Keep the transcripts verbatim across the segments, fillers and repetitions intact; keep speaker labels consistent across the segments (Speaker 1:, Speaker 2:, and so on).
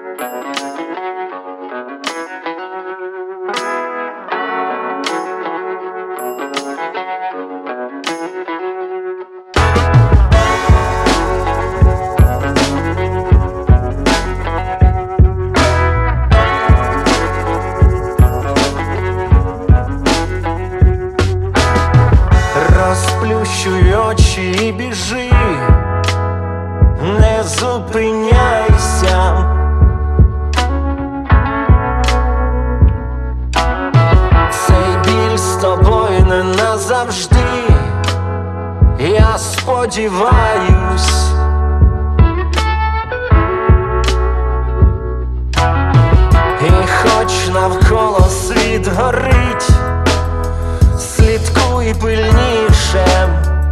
Speaker 1: Розплющуй очі і біжи, не зупиняйся. Цей біль з тобою не назавжди, я сподіваюсь. І хоч навколо світ горить, слідкуй пильніше.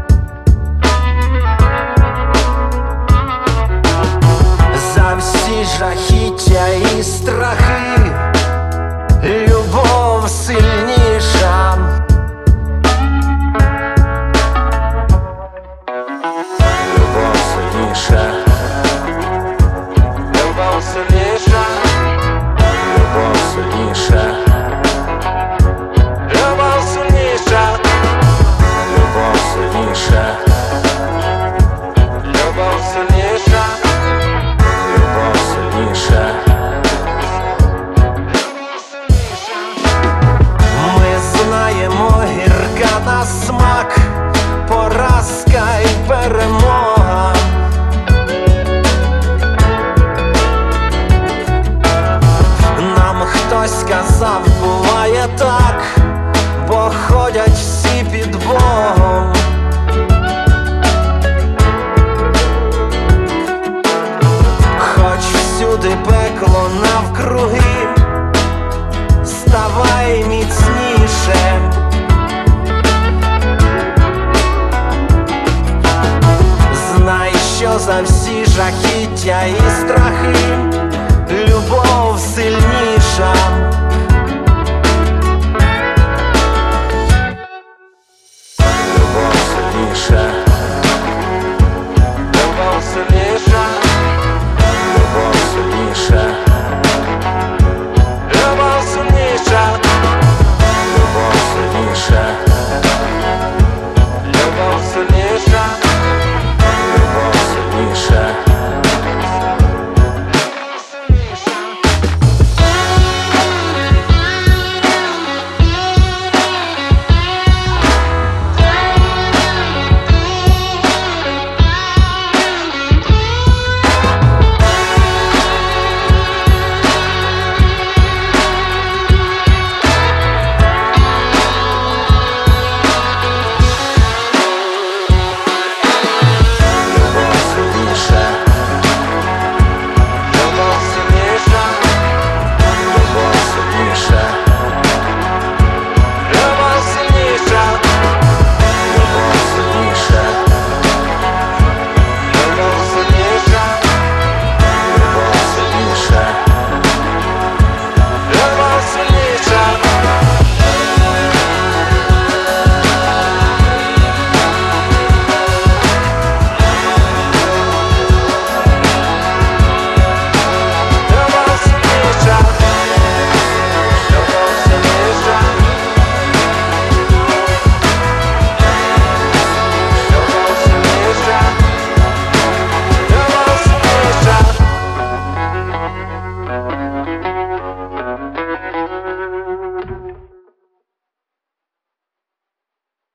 Speaker 1: За всі жахіття і страхи любов сильніша. Любов сильніша. Любов сильніша. Любов сильніша. Любов сильніша. Любов сильніша. Любов сильніша. Любов сильніша. Ми знаємо, гірка на смак, поразка і перемога. Нам хтось сказав, буває так, бо ходять всі під Богом. Хоч всюди пекло навкруги, ставай міцніше. Знай, що за всі жахіття і страхи любов сильніша. Любов сильніша.